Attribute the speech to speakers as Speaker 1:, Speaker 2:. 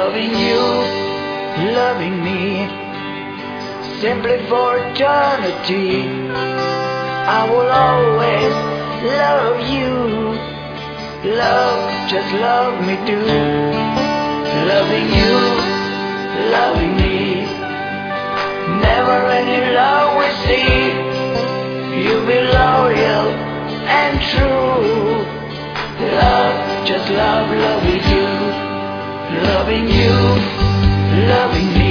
Speaker 1: loving you, loving me, simply for eternity. I will always love you. Love, just love me too. Loving you, loving me, never any love we see. You be loyal and true. Love, just love, loving you, loving me.